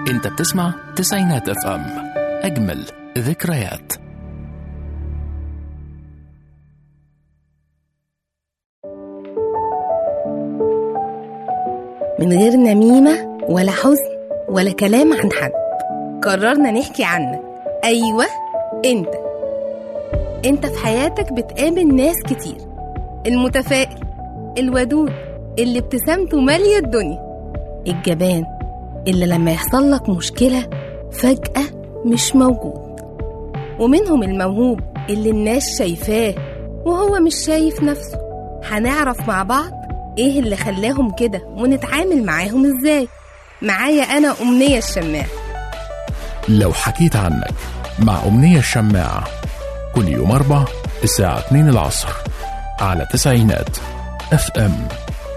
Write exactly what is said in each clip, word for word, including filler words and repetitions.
انت بتسمع تسعينات اف ام، اجمل ذكريات. من غير نميمة ولا حزن ولا كلام عن حد، قررنا نحكي عنك. أيوة، أنت أنت في حياتك بتقابل ناس كتير، المتفائل، الودود، اللي ابتسامته مالية الدنيا، الجبان اللي لما يحصل لك مشكلة فجأة مش موجود، ومنهم الموهوب اللي الناس شايفاه وهو مش شايف نفسه. هنعرف مع بعض ايه اللي خلاهم كده ونتعامل معاهم ازاي. معايا انا أمنية الشماع. لو حكيت عنك مع أمنية الشماع، كل يوم أربع الساعة اتنين العصر على تسعينات اف ام.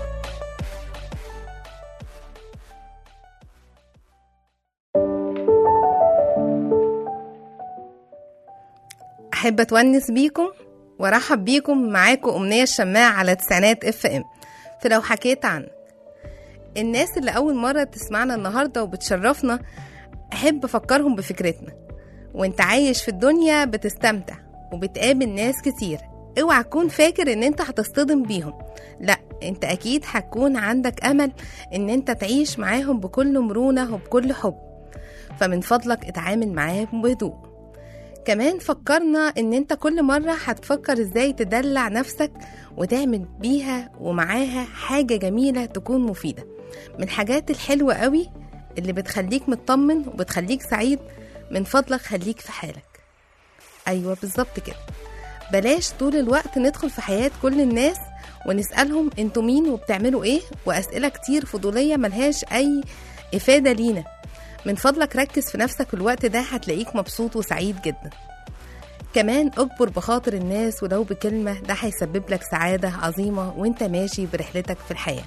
أحب أتونس بيكم وارحب بيكم. معاكم أمنية الشماع على تسعينات اف ام. فلو حكيت عنك، الناس اللي أول مرة تسمعنا النهاردة وبتشرفنا، أحب أفكرهم بفكرتنا. وانت عايش في الدنيا بتستمتع وبتقابل ناس كتير، اوعى تكون فاكر ان انت هتصطدم بيهم. لا، انت اكيد هتكون عندك امل ان انت تعيش معاهم بكل مرونة وبكل حب. فمن فضلك اتعامل معاهم بهدوء. كمان فكرنا ان انت كل مرة هتفكر ازاي تدلع نفسك وتعمل بيها ومعاها حاجة جميلة تكون مفيدة. من الحاجات الحلوة قوي اللي بتخليك مطمن وبتخليك سعيد، من فضلك خليك في حالك. ايوه بالظبط كده. بلاش طول الوقت ندخل في حياة كل الناس ونسألهم انتوا مين وبتعملوا ايه، واسئلة كتير فضولية ملهاش اي افادة لينا. من فضلك ركز في نفسك، الوقت ده هتلاقيك مبسوط وسعيد جدا. كمان اجبر بخاطر الناس ولو بكلمة، ده هيسبب لك سعادة عظيمة وانت ماشي برحلتك في الحياة.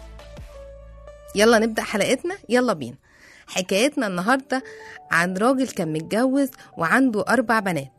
يلا نبدأ حلقتنا، يلا بينا. حكايتنا النهاردة عن راجل كان متجوز وعنده أربع بنات،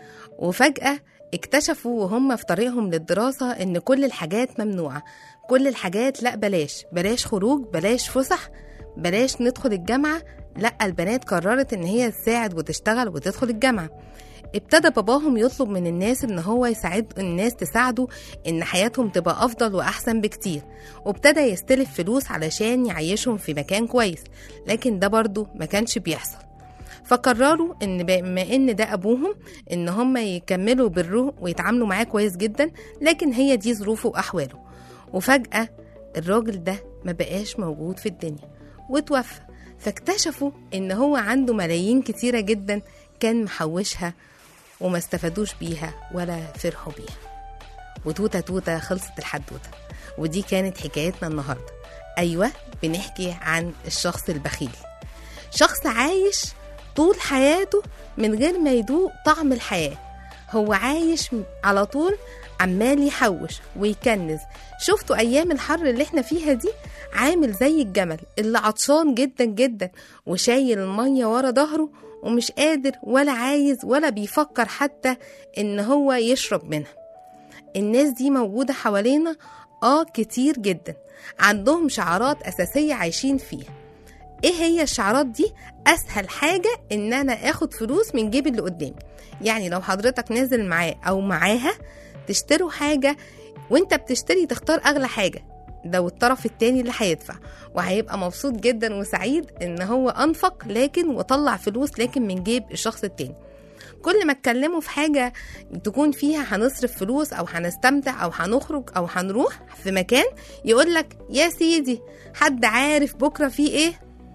وفجأة اكتشفوا وهم في طريقهم للدراسة ان كل الحاجات ممنوعة. كل الحاجات لا، بلاش بلاش خروج، بلاش فسح، بلاش ندخل الجامعة. لا، البنات قررت ان هي تساعد وتشتغل وتدخل الجامعة. ابتدى باباهم يطلب من الناس ان هو يساعد الناس تساعده ان حياتهم تبقى افضل واحسن بكتير، وابتدى يستلف فلوس علشان يعيشهم في مكان كويس، لكن ده برضو ما كانش بيحصل. فقرروا ان بما ان ده ابوهم ان هم يكملوا بره ويتعاملوا معاه كويس جدا، لكن هي دي ظروفه واحواله. وفجأة الراجل ده ما بقاش موجود في الدنيا وتوفى. فاكتشفوا ان هو عنده ملايين كتيرة جدا كان محوشها وما استفادوش بيها ولا فرحوا بيها. وتوتة توتة خلصت الحدوتة. ودي كانت حكايتنا النهاردة. أيوة، بنحكي عن الشخص البخيل، شخص عايش طول حياته من غير ما يدوق طعم الحياة. هو عايش على طول عمال يحوش ويكنز. شفتوا أيام الحر اللي احنا فيها دي؟ عامل زي الجمل اللي عطشان جدا جدا وشايل المية ورا ظهره ومش قادر ولا عايز ولا بيفكر حتى ان هو يشرب منها. الناس دي موجودة حوالينا اه كتير جدا، عندهم شعارات اساسية عايشين فيها. ايه هي الشعارات دي؟ اسهل حاجة ان انا اخد فلوس من جيب اللي قدامي. يعني لو حضرتك نازل معاه او معاها تشتروا حاجة، وانت بتشتري تختار اغلى حاجة، ده والطرف التاني اللي هيدفع، وهيبقى مبسوط جدا وسعيد ان هو انفق لكن وطلع فلوس لكن من جيب الشخص التاني. كل ما اتكلموا في حاجة تكون فيها هنصرف فلوس او هنستمتع او هنخرج او هنروح في مكان، يقولك يا سيدي حد عارف بكرة فيه ايه؟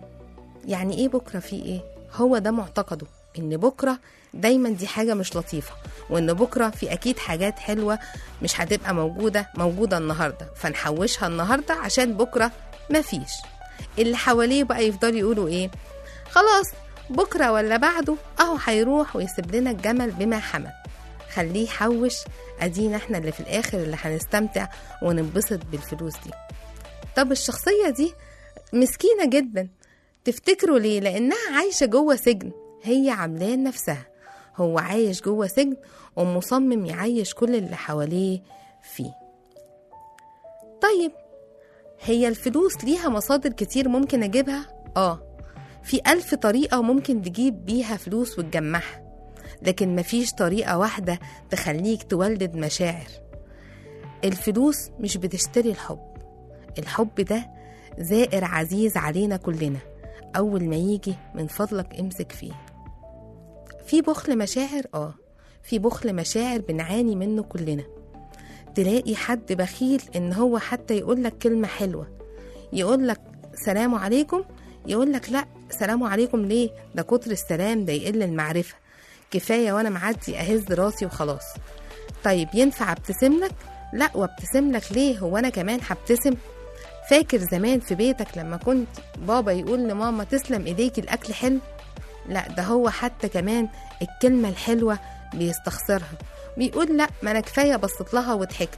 يعني ايه بكرة فيه ايه؟ هو ده معتقده ان بكرة دايما دي حاجة مش لطيفة، وان بكرة في اكيد حاجات حلوة مش هتبقى موجودة موجودة النهاردة، فنحوشها النهاردة عشان بكرة مفيش. اللي حواليه بقى يفضل يقولوا ايه؟ خلاص بكرة ولا بعده اهو هيروح ويسيب لنا الجمل بما حمل، خليه يحوش، ادينا احنا اللي في الاخر اللي هنستمتع وننبسط بالفلوس دي. طب الشخصية دي مسكينة جدا، تفتكروا ليه؟ لانها عايشة جوه سجن هي عاملاه نفسها. هو عايش جوه سجن ومصمم يعيش كل اللي حواليه فيه. طيب هي الفلوس ليها مصادر كتير ممكن اجيبها؟ اه، في ألف طريقة ممكن تجيب بيها فلوس وتجمعها، لكن مفيش طريقة واحدة تخليك تولد مشاعر. الفلوس مش بتشتري الحب، الحب ده زائر عزيز علينا كلنا، أول ما يجي من فضلك امسك فيه. في بخل مشاعر، آه في بخل مشاعر بنعاني منه كلنا. تلاقي حد بخيل إن هو حتى يقولك كلمة حلوة، يقولك سلام عليكم، يقولك لا سلام عليكم ليه؟ ده كتر السلام ده يقل المعرفة، كفاية وأنا معدي أهز راسي وخلاص. طيب ينفع ابتسم لك؟ لا، وابتسم لك ليه؟ هو أنا كمان هبتسم؟ فاكر زمان في بيتك لما كنت بابا يقول لماما تسلم ايديكي الأكل حلو؟ لا، ده هو حتى كمان الكلمة الحلوة بيستخسرها، بيقول لا ما أنا كفاية بصت لها وضحكت.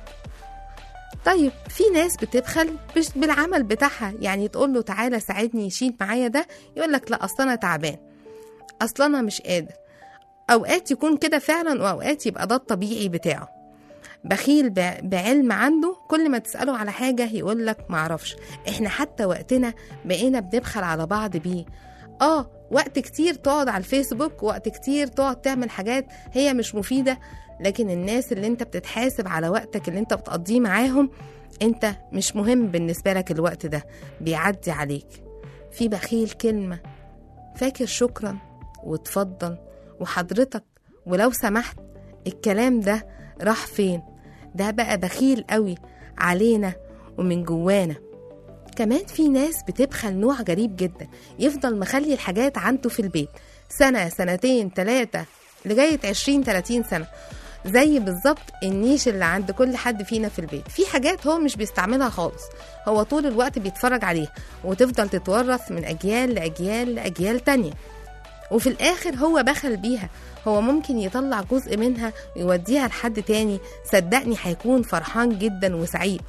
طيب في ناس بتبخل مش بالعمل بتاعها، يعني تقول له تعالى ساعدني يشيل معايا ده، يقول لك لا أصلا أنا تعبان، أصلا أنا مش قادر. أوقات يكون كده فعلا، وأوقات يبقى ده الطبيعي بتاعه. بخيل بعلم عنده، كل ما تسأله على حاجة يقول لك معرفش. احنا حتى وقتنا بقينا بنبخل على بعض بيه. اه وقت كتير تقعد على الفيسبوك، وقت كتير تقعد تعمل حاجات هي مش مفيدة، لكن الناس اللي انت بتتحاسب على وقتك اللي انت بتقضيه معاهم، انت مش مهم بالنسبة لك الوقت ده، بيعدي عليك. في بخيل كلمة، فاكر شكرا وتفضل وحضرتك ولو سمحت، الكلام ده راح فين؟ ده بقى بخيل قوي علينا ومن جوانا. كمان في ناس بتبخل نوع غريب جدا، يفضل مخلي الحاجات عنده في البيت سنة سنتين تلاتة لغاية عشرين تلاتين سنة، زي بالظبط النيش اللي عند كل حد فينا في البيت. في حاجات هو مش بيستعملها خالص، هو طول الوقت بيتفرج عليها وتفضل تتورث من أجيال لأجيال لأجيال تانية، وفي الآخر هو بخل بيها. هو ممكن يطلع جزء منها ويوديها لحد تاني، صدقني هيكون فرحان جدا وسعيد.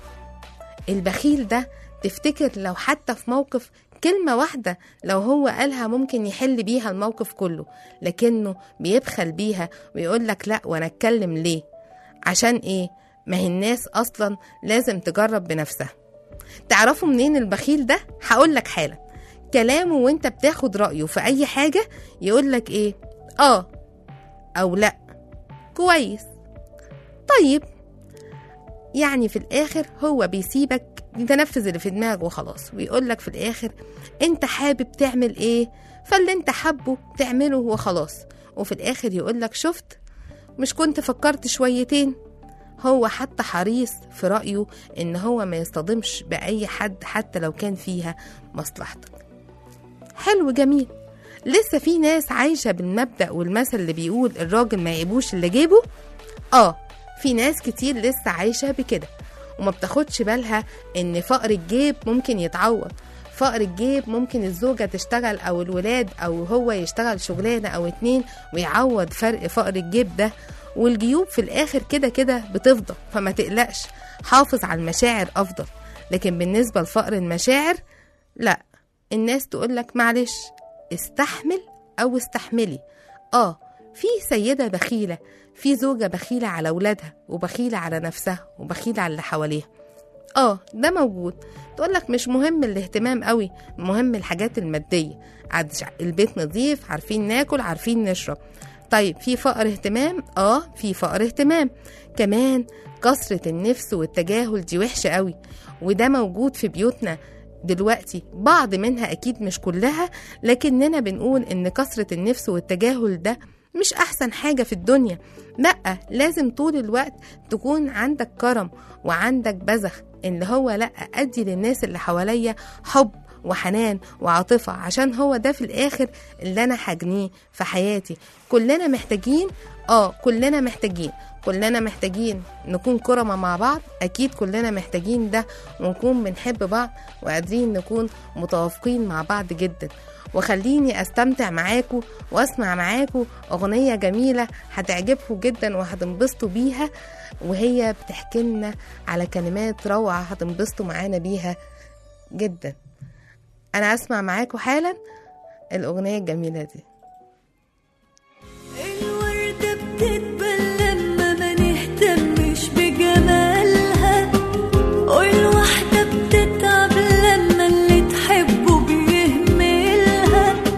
البخيل ده تفتكر لو حتى في موقف كلمة واحدة لو هو قالها ممكن يحل بيها الموقف كله، لكنه بيبخل بيها ويقول لك لا وانا اتكلم ليه؟ عشان ايه؟ ما هي الناس اصلا لازم تجرب بنفسها. تعرفوا منين البخيل ده؟ هقول لك حالا. كلامه وانت بتاخد رأيه في اي حاجة يقول لك ايه؟ اه او لا، كويس، طيب. يعني في الاخر هو بيسيبك تنفذ اللي في دماغه وخلاص، ويقول لك في الاخر انت حابب تعمل ايه، فاللي انت حابه تعمله وخلاص. وفي الاخر يقول لك شفت، مش كنت فكرت شويتين؟ هو حتى حريص في رأيه ان هو ما يصطدمش بأي حد حتى لو كان فيها مصلحتك. حلو جميل. لسه في ناس عايشة بالمبدأ والمثل اللي بيقول الراجل ما يعيبوش اللي جيبه. اه في ناس كتير لسه عايشة بكده، وما بتاخدش بالها ان فقر الجيب ممكن يتعوض. فقر الجيب ممكن الزوجة تشتغل او الولاد او هو يشتغل شغلانة او اتنين ويعوض فرق فقر الجيب ده، والجيوب في الاخر كده كده بتفضل، فما تقلقش، حافظ على المشاعر افضل. لكن بالنسبة لفقر المشاعر لا، الناس تقولك معلش استحمل او استحملي. اه في سيدة بخيلة، في زوجة بخيلة على أولادها وبخيلة على نفسها وبخيلة على اللي حواليها. اه ده موجود. تقولك مش مهم الاهتمام قوي، مهم الحاجات المادية، البيت نظيف، عارفين ناكل، عارفين نشرب. طيب في فقر اهتمام؟ اه في فقر اهتمام. كمان كثرة النفس والتجاهل دي وحشة قوي، وده موجود في بيوتنا دلوقتي، بعض منها أكيد مش كلها، لكننا بنقول إن كثرة النفس والتجاهل ده مش أحسن حاجة في الدنيا. لأ، لازم طول الوقت تكون عندك كرم وعندك بذخ، اللي هو لأ أدي للناس اللي حواليا حب وحنان وعاطفة، عشان هو ده في الآخر اللي أنا هجنيه في حياتي. كلنا محتاجين، آه كلنا محتاجين كلنا محتاجين نكون كرمة مع بعض، أكيد كلنا محتاجين ده، ونكون بنحب بعض وقادرين نكون متوافقين مع بعض جدا. وخليني أستمتع معاكم وأسمع معاكم أغنية جميلة هتعجبكم جدا وهتنبسطوا بيها، وهي بتحكي لنا على كلمات روعة هتنبسطوا معانا بيها جدا. أنا أسمع معاكم حالا الأغنية الجميلة دي. الوردة بتدبل لما ما نهتمش بجمالها، والواحدة بتتعب لما اللي تحبه بيهملها.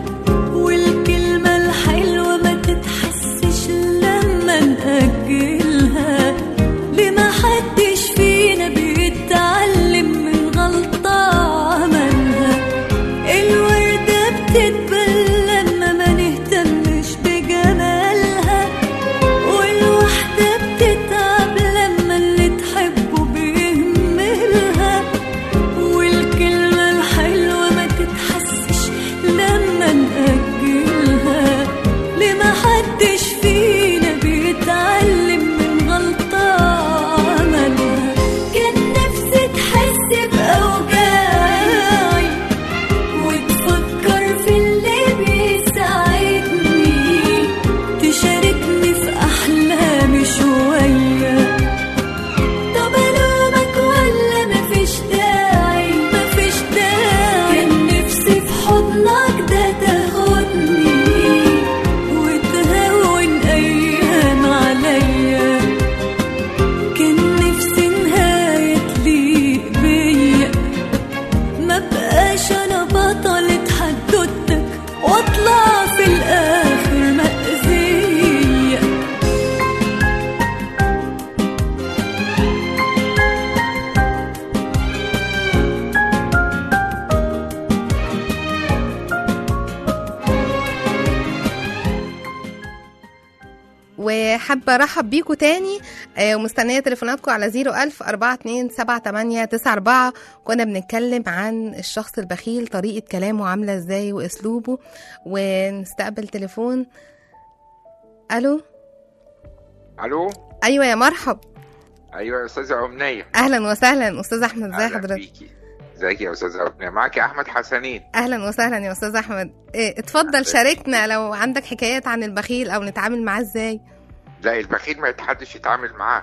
حابة ارحب بيكم تاني آه، ومستنية تليفوناتكم على زيرو ألف أربعة اتنين سبعة تمانية تسعة أربعة. كنا بنتكلم عن الشخص البخيل، طريقة كلامه عاملة ازاي واسلوبه. ونستقبل تليفون. الو. الو. ايوه يا مرحب. ايوه يا استاذه امنيه. اهلا وسهلا استاذ احمد، ازي حضرتك؟ ازيك يا استاذه امنيه؟ معاكي احمد حسنين. اهلا وسهلا يا استاذ احمد. إيه اتفضل شاركنا لو عندك حكايات عن البخيل او نتعامل معاه ازاي. لا البخيل ما يتحدش يتعامل معاه.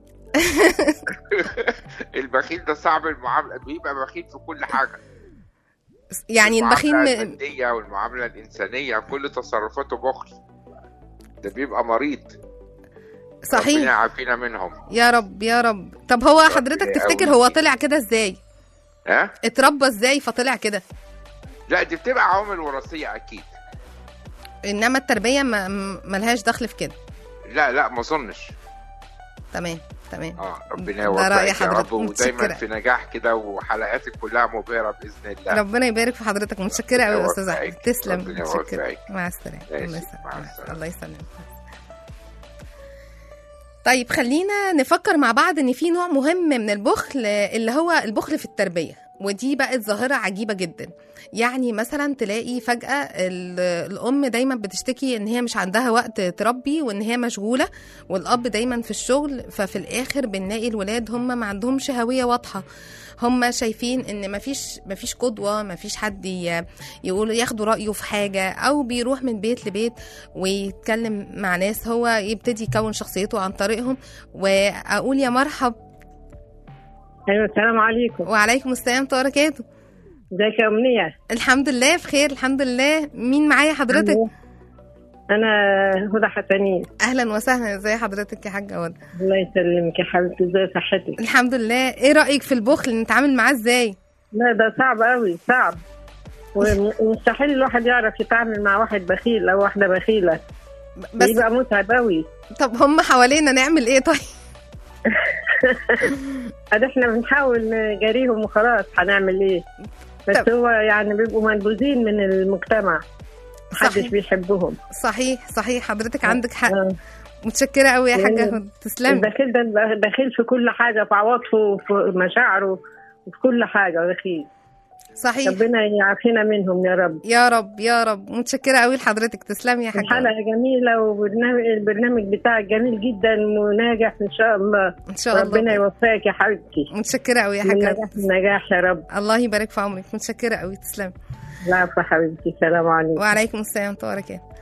البخيل ده صعب المعامله، بيبقى بخيل في كل حاجه. يعني البخيل المعامله الماديه والمعامله الانسانيه كل تصرفاته بخل، ده بيبقى مريض. صحيح، ربنا يعافينا منهم يا رب يا رب. طب هو حضرتك تفتكر هو طلع كده ازاي؟ ها؟ اتربى ازاي فطلع كده؟ لا دي بتبقى عوامل وراثيه اكيد، انما التربيه ما ملهاش دخل في كده. لا لا ما اظنش. تمام تمام. اه ربنا يوفقك يا رب، ودايما في نجاح كده، وحلقاتك كلها مبهره باذن الله. ربنا يبارك في حضرتك، متشكره قوي يا استاذ احمد. تسلم. متشكره. مع السلامه. مع السلامه. الله يسلمك. طيب خلينا نفكر مع بعض ان في نوع مهم من البخل اللي هو البخل في التربيه، ودي بقت ظاهره عجيبه جدا. يعني مثلا تلاقي فجاه الام دايما بتشتكي ان هي مش عندها وقت تربي وان هي مشغوله، والاب دايما في الشغل. ففي الاخر بنلاقي الولاد هم ما عندهمش هويه واضحه، هم شايفين ان مفيش مفيش قدوه، مفيش حد يقول ياخدوا رايه في حاجه، او بيروح من بيت لبيت ويتكلم مع ناس هو يبتدي يكون شخصيته عن طريقهم. واقول يا مرحب. ايوه السلام عليكم. وعليكم السلام ورحمه الله وبركاته. ازيك يا امنيه؟ الحمد لله بخير الحمد لله. مين معايا حضرتك؟ انا هدى حسنين. اهلا وسهلا، ازي حضرتك يا حاجه هدى؟ الله يسلمك يا حبيبتي، ازي صحتك؟ الحمد لله. ايه رايك في البخل، نتعامل معاه ازاي؟ لا ده صعب قوي، صعب ومستحيل الواحد يعرف يتعامل مع واحد بخيل او واحده بخيله، بس يبقى متعب قوي. طب هم حوالينا نعمل ايه طيب؟ ادي احنا بنحاول نجاريهم وخلاص، هنعمل ايه؟ بس طب. هو يعني بيبقوا منبوذين من المجتمع، محدش بيحبهم. صحيح صحيح، حضرتك عندك حق. آه. متشكره قوي يا حاجه، تسلمي. البخيل ده بخيل في كل حاجه، في عواطفه وفي مشاعره وفي كل حاجه بخيل. صحيح، ربنا يعافينا منهم يا رب يا رب يا رب. متشكره قوي لحضرتك، تسلمي يا حاجه. الحلقه جميله وبرنامج البرنامج بتاعك جميل جدا وناجح ان شاء الله. ان شاء الله ربنا يوفقك يا حبيبتي. متشكره قوي يا حاجه. نجاح نجاح يا رب. الله يبارك في عمرك، متشكره قوي، تسلمي. العفو حبيبتي، السلام عليكم. وعليكم السلام ورحمه الله وبركاته.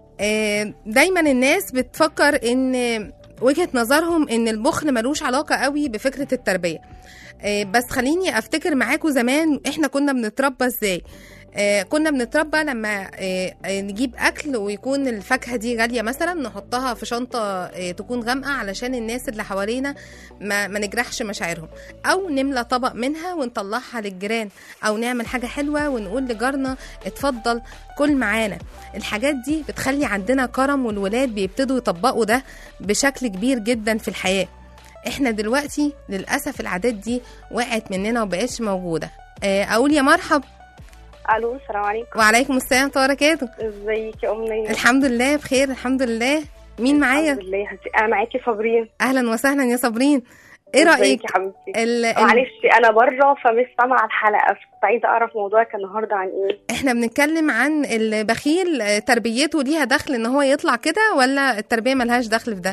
دايما الناس بتفكر ان وجهه نظرهم ان البخل ملوش علاقه قوي بفكره التربيه. بس خليني افتكر معاكم زمان احنا كنا بنتربى ازاي. آه كنا بنتربى لما آه نجيب اكل ويكون الفاكهه دي غاليه مثلا، نحطها في شنطه آه تكون غامقه علشان الناس اللي حوالينا ما, ما نجرحش مشاعرهم، او نملى طبق منها ونطلعها للجيران، او نعمل حاجه حلوه ونقول لجارنا اتفضل كل معانا. الحاجات دي بتخلي عندنا كرم، والولاد بيبتدوا يطبقوا ده بشكل كبير جدا في الحياه. احنا دلوقتي للاسف العادات دي وقعت مننا وبقتش موجوده. آه اقول يا مرحب. الو السلام عليكم. وعليكم السلام ورحمه الله وبركاته. ازيك يا امنيه؟ الحمد لله بخير الحمد لله. مين معايا؟ الحمد لله. انا معاكي صابرين. اهلا وسهلا يا صابرين، ايه رايك يا حبيبتي؟ ال... معلش انا بره فمش سامعه الحلقه، كنت عايزه اعرف موضوعك النهارده عن ايه. احنا بنتكلم عن البخيل، تربيته ليها دخل ان هو يطلع كده ولا التربيه ملهاش دخل في ده؟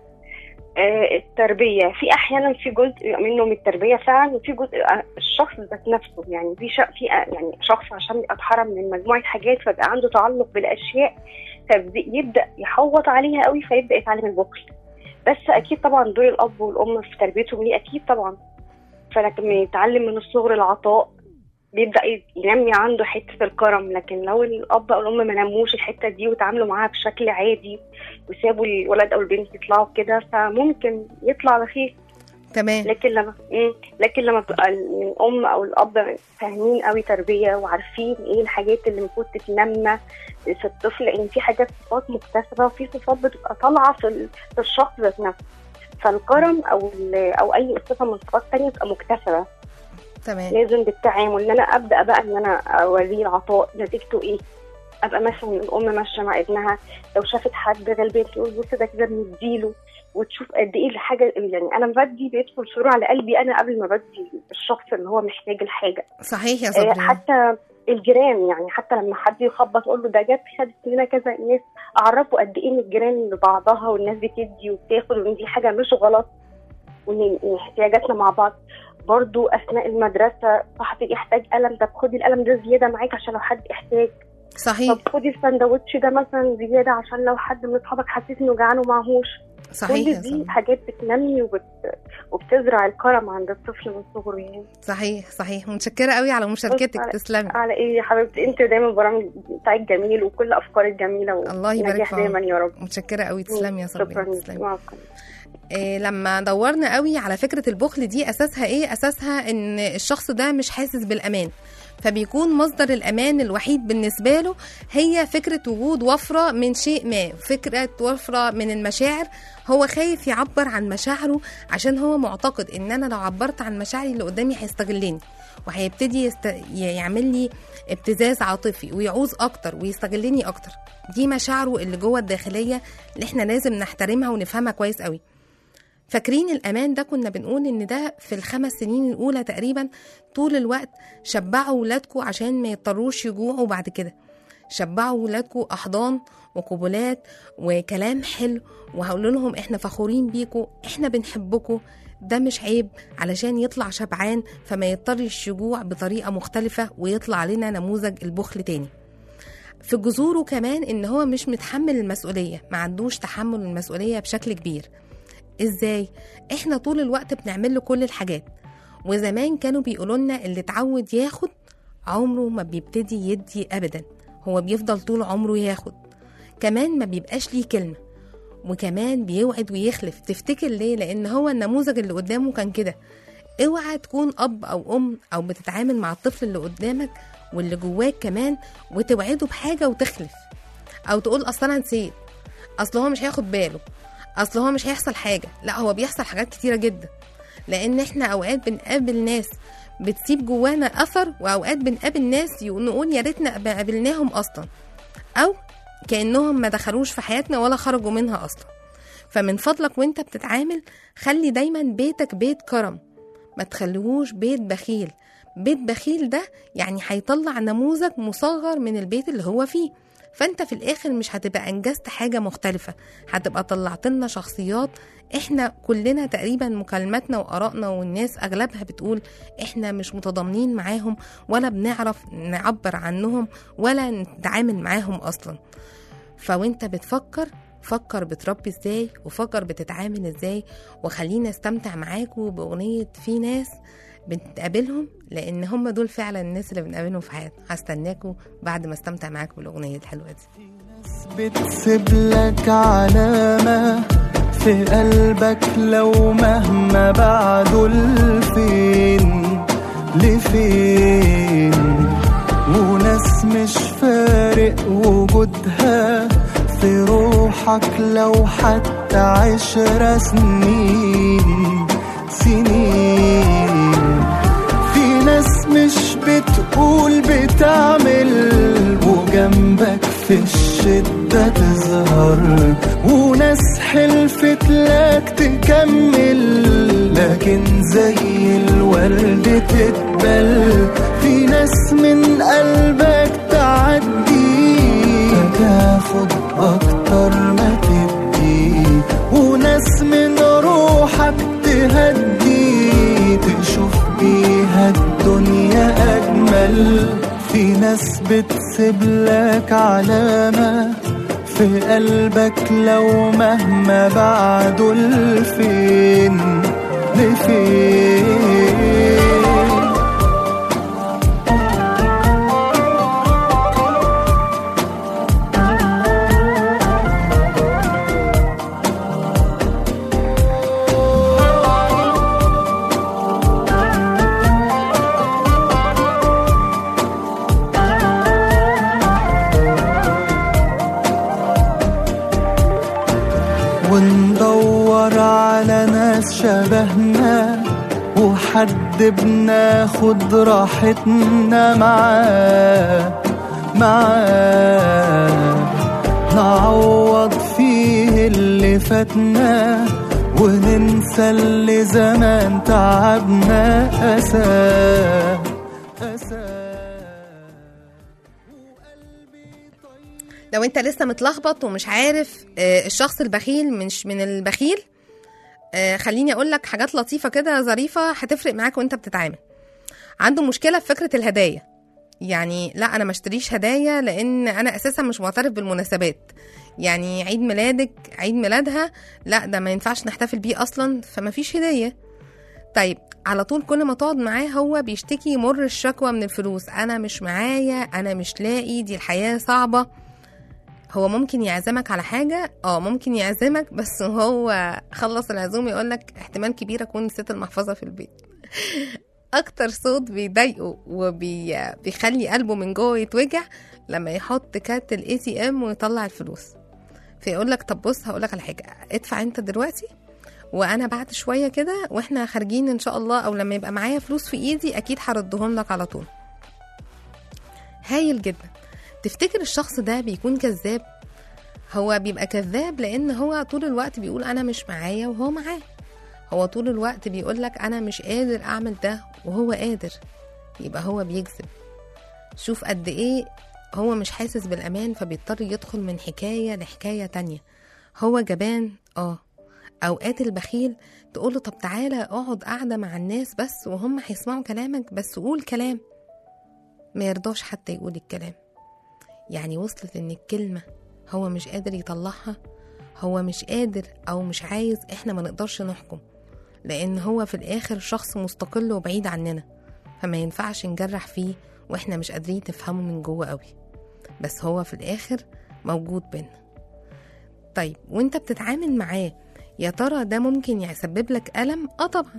التربية في أحيانا في جزء منه من التربية فعلا، وفي جزء الشخص ذات نفسه. يعني في في يعني شخص عشان اتحرم من مجموعة حاجات فبقى عنده تعلق بالأشياء فيبدأ يحوط عليها قوي فيبدأ يتعلم البخل. بس أكيد طبعا دور الأب والأم في تربيتهم ليه أكيد طبعا. فلكن يتعلم من الصغر العطاء بيبدأ ينمي عنده حتة الكرم. لكن لو الأب أو الأم ما نموش الحتة دي وتعاملوا معاها بشكل عادي وسابوا الولد أو البنت يطلعوا كده فممكن يطلع بخير. تمام. لكن لما لكن لما بتبقى الأم أو الأب فاهمين قوي تربية وعارفين إيه الحاجات اللي المفروض تتنمى في الطفل، لأن في حاجات صفات مكتسبة وفي صفات بتبقى طالعة في الشخص ذات نفسه. فالكرم أو أو أي صفة من الصفات التانية تبقى مكتسبة. تمام. لازم بالتعامل ان انا ابدا بقى ان انا اوريه العطاء نتيجته ايه، ابقى مثلا الام ماشيه مع ابنها، لو شافت حد غلبان تقول بص ده كده بنديله، وتشوف قد ايه الحاجه. يعني انا بدي بيدخل شعور على قلبي انا قبل ما بدي الشخص اللي هو محتاج الحاجه. صحيح يا صبري. حتى الجيران، يعني حتى لما حد يخبط اقول له ده جت خدت لنا كذا، الناس اعرفه قد ايه ان الجيران لبعضها والناس بتدي وبتاخد، وان دي حاجه مش غلط، وان احتياجاتنا مع بعض. برضو اثناء المدرسه صاحبي يحتاج قلم، طب خدي القلم ده زياده معاك عشان لو حد احتاج. صحيح. طب خدي الساندوتش ده مثلا زياده عشان لو حد من اصحابك حسيت انه جعان ومعهوش. صحيح. كل دي حاجات بتنمي وبت... وبتزرع الكرم عند الطفل من صغره يعني. صحيح صحيح. متشكره قوي على مشاركتك. تسلمي. على ايه يا حبيبتي، انت دايما البرامج بتاعك جميل وكل افكارك جميله. الله يبارك فيك دايما يا رب. متشكره قوي. تسلمي يا صبري. شكرا. تسلمي. إيه لما دورنا قوي على فكره البخل دي اساسها ايه؟ اساسها ان الشخص ده مش حاسس بالامان، فبيكون مصدر الأمان الوحيد بالنسبة له هي فكرة وجود وفرة من شيء ما، فكرة وفرة من المشاعر. هو خايف يعبر عن مشاعره عشان هو معتقد ان انا لو عبرت عن مشاعري اللي قدامي هيستغلني وهيبتدي يست... يعمل لي ابتزاز عاطفي ويعوز اكتر ويستغلني اكتر. دي مشاعره اللي جوه الداخلية اللي احنا لازم نحترمها ونفهمها كويس قوي. فاكرين الأمان ده كنا بنقول إن ده في الخمس سنين الأولى تقريبا طول الوقت شبعوا ولادكم عشان ما يضطروش يجوعوا بعد كده. شبعوا ولادكم أحضان وقبلات وكلام حلو، وهقول لهم إحنا فخورين بيكم، إحنا بنحبكم. ده مش عيب علشان يطلع شبعان فما يضطرش يجوع بطريقة مختلفة ويطلع لنا نموذج البخل تاني. في جذوره كمان إن هو مش متحمل المسؤولية، ما عندوش تحمل المسؤولية بشكل كبير. ازاي؟ احنا طول الوقت بنعمل له كل الحاجات، وزمان كانوا بيقولوا لنا اللي اتعود ياخد عمره ما بيبتدي يدي ابدا، هو بيفضل طول عمره ياخد. كمان ما بيبقاش ليه كلمة، وكمان بيوعد ويخلف. تفتكر ليه؟ لان هو النموذج اللي قدامه كان كده. اوعى تكون اب او ام او بتتعامل مع الطفل اللي قدامك واللي جواك كمان وتوعده بحاجة وتخلف، او تقول اصلا انا نسيت، اصل هو مش هياخد باله، اصل هو مش هيحصل حاجة. لا، هو بيحصل حاجات كتيرة جدا، لان احنا اوقات بنقابل ناس بتسيب جوانا اثر، واوقات بنقابل ناس نقول يا ريتنا قابلناهم اصلا، او كأنهم ما دخلوش في حياتنا ولا خرجوا منها اصلا. فمن فضلك وانت بتتعامل خلي دايما بيتك بيت كرم، ما تخليهوش بيت بخيل. بيت بخيل ده يعني هيطلع نموذج مصغر من البيت اللي هو فيه، فانت في الاخر مش هتبقى انجزت حاجة مختلفة، هتبقى طلعت لنا شخصيات احنا كلنا تقريبا مكالماتنا وارائنا والناس اغلبها بتقول احنا مش متضامنين معاهم ولا بنعرف نعبر عنهم ولا نتعامل معاهم اصلا. فوانت بتفكر فكر بتربي ازاي وفكر بتتعامل ازاي. وخلينا استمتع معاكم باغنية في ناس بنتقابلهم، لان هم دول فعلا الناس اللي بنقابلهم في حياتنا. هستناكم بعد ما استمتع معاكم بالاغنيه الحلوه دي. بتسيب لك علامه في قلبك لو مهما بعدوا لفين لفين، وناس مش فارق وجودها في روحك لو حتى عشر سنين سنين. في ناس مش بتقول بتعمل وجنبك في الشدة تظهر، وناس حلفت لك تكمل لكن زي الورد تتبل. في ناس من قلبك تعدي فتاخد أكتر ما تدي، وناس من روحك تهدي تشوف بيها الدنيا أجمل. في ناس بتسيب لك علامة في قلبك لو مهما بعدوا لفين لفين. وندور على ناس شبهنا وحد بناخد راحتنا معاه، معاه نعوض فيه اللي فاتنا وننسى اللي زمان تعبنا أساه لو انت لسه متلخبط ومش عارف آه، الشخص البخيل مش من البخيل، آه، خليني اقول لك حاجات لطيفة كده ظريفة هتفرق معاك وانت بتتعامل. عنده مشكلة في فكرة الهدايا، يعني لا انا ما اشتريش هدايا لان انا اساسا مش معترف بالمناسبات. يعني عيد ميلادك عيد ميلادها، لا ده ما ينفعش نحتفل بيه اصلا، فما فيش هدية. طيب على طول كل ما تقعد معاه هو بيشتكي يمر الشكوى من الفلوس، انا مش معايا، انا مش لاقي، دي الحياة صعبة. هو ممكن يعزمك على حاجة، اه ممكن يعزمك، بس هو خلص العزوم يقولك احتمال كبير اكون نسيت المحفظة في البيت. اكتر صوت بيضايقه وبيخلي قلبه من جوه يتوجع لما يحط كارت الاي تي ام ويطلع الفلوس، فيقولك طب بص هقولك على حاجة، ادفع انت دلوقتي وانا بعد شوية كده واحنا خارجين ان شاء الله، او لما يبقى معايا فلوس في ايدي اكيد هردهم لك على طول. هايل جدا. تفتكر الشخص ده بيكون كذاب؟ هو بيبقى كذاب لان هو طول الوقت بيقول انا مش معايا وهو معاه. هو طول الوقت بيقولك انا مش قادر اعمل ده وهو قادر، يبقى هو بيكذب. شوف قد ايه هو مش حاسس بالامان، فبيضطر يدخل من حكاية لحكاية تانية. هو جبان، اه. اوقات البخيل تقوله طب تعالى اقعد قاعدة مع الناس بس وهم هيسمعوا كلامك، بس قول كلام. ما يرضاش حتى يقول الكلام. يعني وصلت ان الكلمة هو مش قادر يطلعها، هو مش قادر او مش عايز، احنا ما نقدرش نحكم، لان هو في الاخر شخص مستقل وبعيد عننا، فما ينفعش نجرح فيه واحنا مش قادرين نفهمه من جوه قوي، بس هو في الاخر موجود بينا. طيب وانت بتتعامل معاه يا ترى ده ممكن يسبب لك ألم؟ اه طبعا،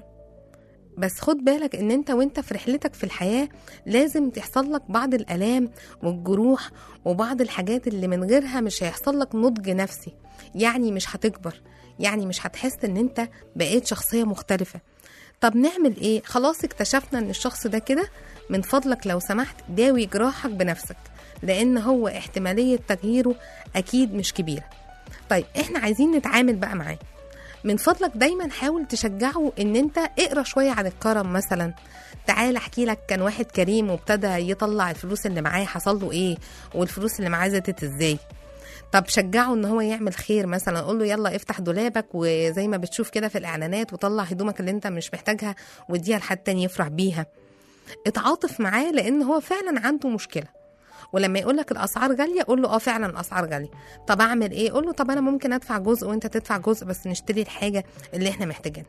بس خد بالك ان انت وانت في رحلتك في الحياة لازم تحصل لك بعض الآلام والجروح وبعض الحاجات اللي من غيرها مش هيحصل لك نضج نفسي، يعني مش هتكبر، يعني مش هتحس ان انت بقيت شخصية مختلفة. طب نعمل ايه؟ خلاص اكتشفنا ان الشخص ده كده، من فضلك لو سمحت داوي جراحك بنفسك، لان هو احتمالية تغييره اكيد مش كبيرة. طيب احنا عايزين نتعامل بقى معاه. من فضلك دايما حاول تشجعه ان انت اقرا شوية عن الكرم مثلا. تعال احكي لك كان واحد كريم وابتدى يطلع الفلوس اللي معاه حصل له ايه، والفلوس اللي معاه زادت ازاي. طب شجعه ان هو يعمل خير مثلا، قول له يلا افتح دولابك وزي ما بتشوف كده في الاعلانات وطلع هدومك اللي انت مش محتاجها واديها لحد تاني يفرح بيها. اتعاطف معاه لان هو فعلا عنده مشكلة. ولما يقولك الاسعار غاليه قول له اه فعلا الاسعار غاليه. طب اعمل ايه؟ قول له طب انا ممكن ادفع جزء وانت تدفع جزء بس نشتري الحاجه اللي احنا محتاجينها.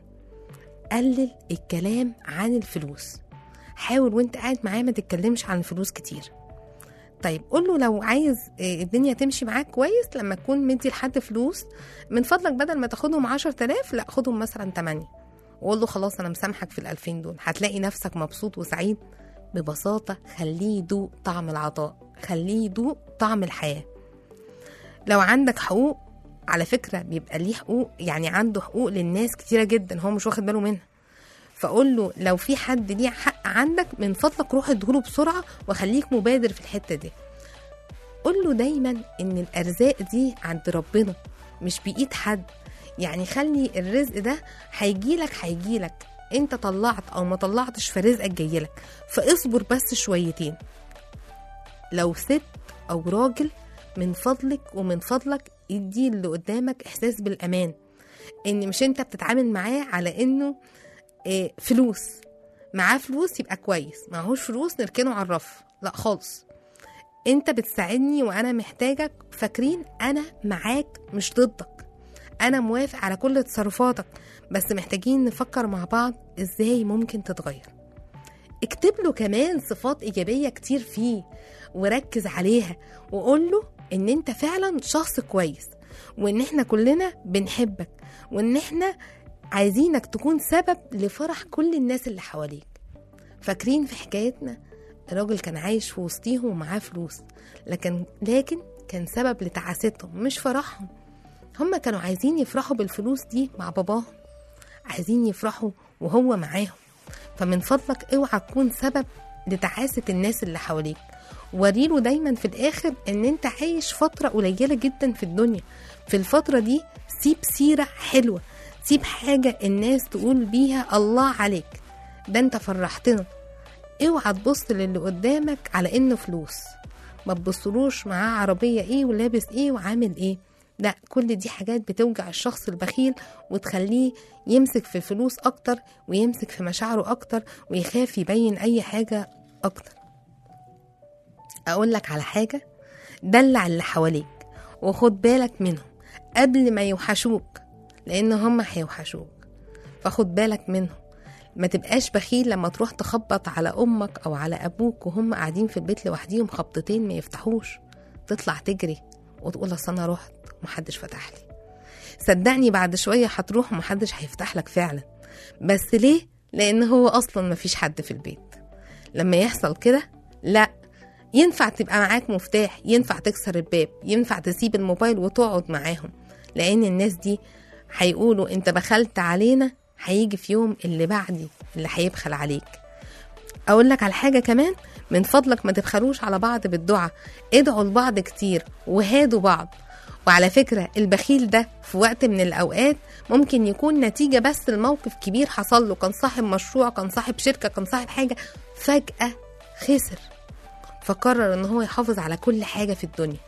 قلل الكلام عن الفلوس، حاول وانت قاعد معاه ما تتكلمش عن الفلوس كتير. طيب قول له لو عايز الدنيا تمشي معاك كويس لما تكون مدي لحد فلوس، من فضلك بدل ما تاخدهم عشرة آلاف لا خدهم مثلا تمانية، وقول له خلاص انا مسامحك في الألفين دول، هتلاقي نفسك مبسوط وسعيد. ببساطة خليه يدوق طعم العطاء، خليه يدوق طعم الحياة. لو عندك حقوق، على فكرة بيبقى ليه حقوق، يعني عنده حقوق للناس كتيرة جدا هو مش واخد باله منها، فقول له لو في حد ليه حق عندك من فضلك روح ادهوله بسرعة وخليك مبادر في الحتة دي. قول له دايما ان الارزاق دي عند ربنا مش بإيد حد، يعني خلي الرزق ده هيجيلك هيجيلك، انت طلعت او ما طلعتش فرزقك جايلك، فاصبر بس شويتين. لو ست او راجل من فضلك ومن فضلك ادي اللي قدامك احساس بالامان، ان مش انت بتتعامل معاه على انه اه فلوس، معاه فلوس يبقى كويس، معهوش فلوس نركنه على الرف، لا خالص. انت بتساعدني وانا محتاجك، فاكرين انا معاك مش ضدك، انا موافق على كل تصرفاتك، بس محتاجين نفكر مع بعض ازاي ممكن تتغير. اكتب له كمان صفات ايجابية كتير فيه وركز عليها، وقول له ان انت فعلا شخص كويس، وان احنا كلنا بنحبك، وان احنا عايزينك تكون سبب لفرح كل الناس اللي حواليك. فاكرين في حكايتنا الراجل كان عايش في وسطيهم ومعاه فلوس، لكن لكن كان سبب لتعاستهم مش فرحهم. هم كانوا عايزين يفرحوا بالفلوس دي مع باباهم، عايزين يفرحوا وهو معاهم، فمن فضلك اوعى تكون سبب لتعاسة الناس اللي حواليك. وريله دايما في الآخر ان انت عايش فترة قليلة جدا في الدنيا. في الفترة دي سيب سيرة حلوة، سيب حاجة الناس تقول بيها الله عليك، ده انت فرحتنا. اوعى تبص للي قدامك على انه فلوس، ما تبصلوش معاه عربية ايه ولابس ايه وعامل ايه، لا، كل دي حاجات بتوجع الشخص البخيل وتخليه يمسك في فلوس اكتر ويمسك في مشاعره اكتر ويخاف يبين اي حاجة اكتر. اقول لك على حاجة، دلع اللي حواليك وخد بالك منهم قبل ما يوحشوك، لان هم هيوحشوك، فخد بالك منهم. ما تبقاش بخيل لما تروح تخبط على امك او على ابوك وهم قاعدين في البيت لوحديهم خبطتين ما يفتحوش، تطلع تجري وتقول اصل انا رحت ومحدش فتح لي. صدقني بعد شوية هتروح ومحدش هيفتح لك فعلا، بس ليه؟ لان هو اصلا مفيش حد في البيت. لما يحصل كده لا، ينفع تبقى معاك مفتاح، ينفع تكسر الباب، ينفع تسيب الموبايل وتقعد معاهم، لان الناس دي هيقولوا انت بخلت علينا، هيجي في يوم اللي بعدي اللي هيبخل عليك. اقول لك على حاجة كمان، من فضلك ما تبخلوش على بعض بالدعاء، ادعوا لبعض كتير وهادوا بعض. وعلى فكرة البخيل ده في وقت من الأوقات ممكن يكون نتيجة بس الموقف كبير حصل له، كان صاحب مشروع، كان صاحب شركة، كان صاحب حاجة، فجأة خسر فقرر ان هو يحافظ على كل حاجة في الدنيا.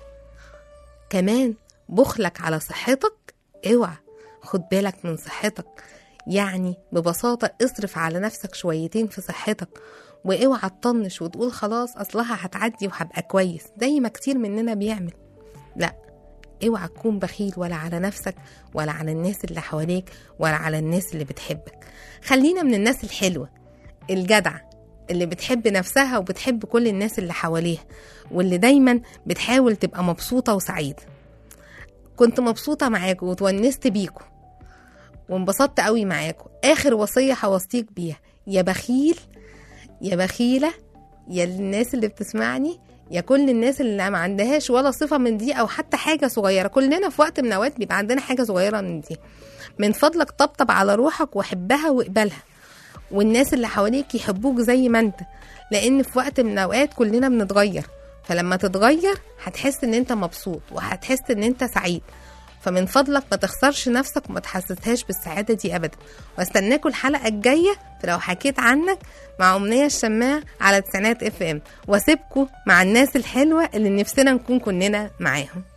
كمان بخلك على صحتك، اوعى، خد بالك من صحتك. يعني ببساطة اصرف على نفسك شويتين في صحتك، واوعى تطنش وتقول خلاص اصلها هتعدي وهبقى كويس زي ما كتير مننا بيعمل. لا، اوعى تكون بخيل ولا على نفسك ولا على الناس اللي حواليك ولا على الناس اللي بتحبك. خلينا من الناس الحلوة الجدعة اللي بتحب نفسها وبتحب كل الناس اللي حواليها، واللي دايما بتحاول تبقى مبسوطة وسعيدة. كنت مبسوطة معاكم وتونست بيكم وانبسطت قوي معاكم. آخر وصية هوصيك بيها، يا بخيل يا بخيلة يا الناس اللي بتسمعني، يا كل الناس اللي ما عندهاش ولا صفة من دي أو حتى حاجة صغيرة، كلنا في وقت من الأوقات بيبقى عندنا حاجة صغيرة من دي، من فضلك طبطب على روحك وحبها واقبلها، والناس اللي حواليك يحبوك زي ما انت، لأن في وقت من الأوقات كلنا بنتغير، فلما تتغير هتحس ان انت مبسوط وهتحس ان انت سعيد. فمن فضلك ما تخسرش نفسك وما تحسسهاش بالسعادة دي أبدا. واستناكوا الحلقة الجاية في لو حكيت عنك مع أمنية الشماع على تسعينات اف ام، واسيبكوا مع الناس الحلوة اللي نفسنا نكون كلنا معاهم.